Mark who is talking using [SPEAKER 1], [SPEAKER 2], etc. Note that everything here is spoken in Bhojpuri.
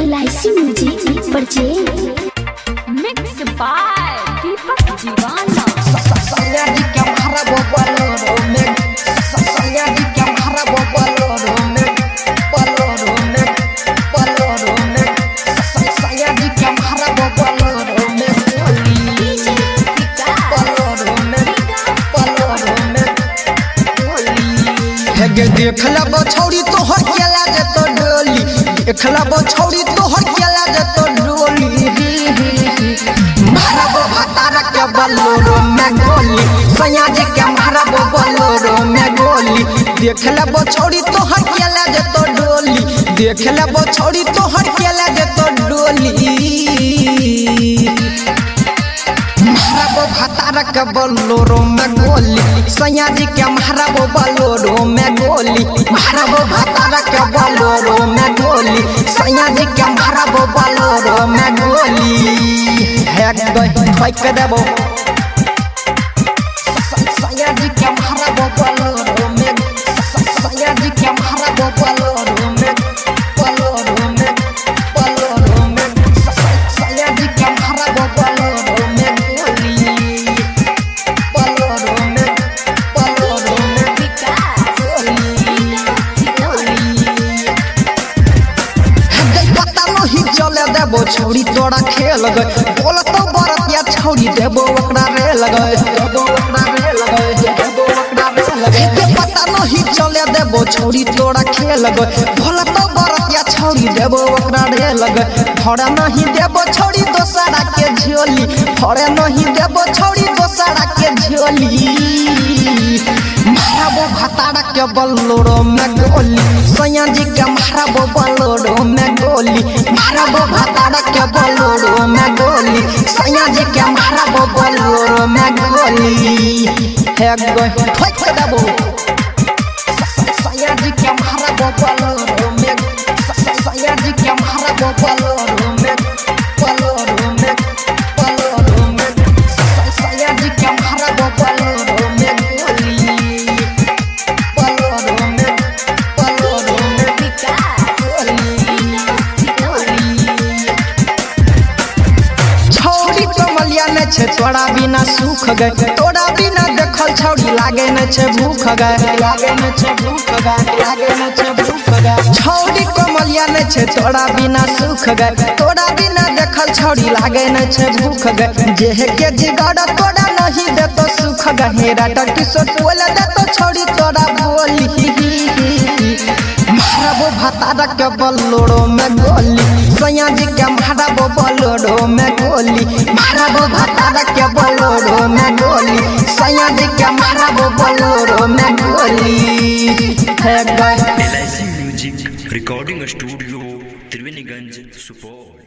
[SPEAKER 1] LIC music purchase
[SPEAKER 2] mix by Deepak Deewana.
[SPEAKER 3] ससुरिया जी के मारा बोलो में ससुरिया जी के मारा बोलो में ससुरिया जी के मारा बोलो में देखला बो छौरी तोहर केला जतो डोली देखला बो छौरी तोहर केला जतो डोली मारा बो भातारा के बलोरो में गोली सैया जी के मारा बो बलोरो में गोली देखला बो छौरी तोहर केला जतो डोली देखला बो छौरी तोहर केला जतो डोली मारा बो भातारा के बलोरो में गोली सैया जी के मारा बो बलोरो में गोली मारा बो भातारा के बलोरो में गोली सैया जी के मारा बो बलोरो में गोली है गई फाइक देबो सैया जी के मारा बो बलोरो में सैया जी के मारा बो बलोरो में सैया जी के मारा बो बलोरो में देबो छौरी तोरा खेल गए बोल तो बरतिया छौरी देबो ओकरा रे लगे देबो ओकरा रे लगे देबो ओकरा रे लगे के पता नहीं चले देबो छौरी तोरा खेल गए बोल तो बरतिया छौरी देबो ओकरा रे लगे फड़े नहीं देबो छौरी दोसरा के झोली फड़े नहीं देबो छौरी दोसरा के झोली मारा बो भातारा के बलोरो में गोली सैया जी के मारा बो बलोरो में गोली मारा बो भातारा के बलोरो में गोली सैया जी के मारा बो बलोरो में गोली है गई ठोक देबो सैया जी के मारा बो बलोरो में सैया जी के मारा बो बलोरो में सैया जी के मारा बो बलोरो में तोरा बिना सुख गए तोरा बिना देखल छौरी लागे न छे भूख गए लागे न छे भूख गए लागे न छे भूख गए छौरी कमलिया न छे तोरा बिना सुख गए तोरा बिना देखल छौरी लागे न छे भूख गए जेहे के जिगर तोरा नहीं देतो सुख गए हेरा टट्टी सोट बोले देतो छौरी तोरा बोली मारा बो भातारा के बलोरो में गोली सैया जी के मारा बो बलोरो में गोली मारा बो भातारा के बलोरो में गोली सैया जी के मारा बो बलोरो में गोली है गए
[SPEAKER 4] LIC music recording studio Triveniganj Supaul.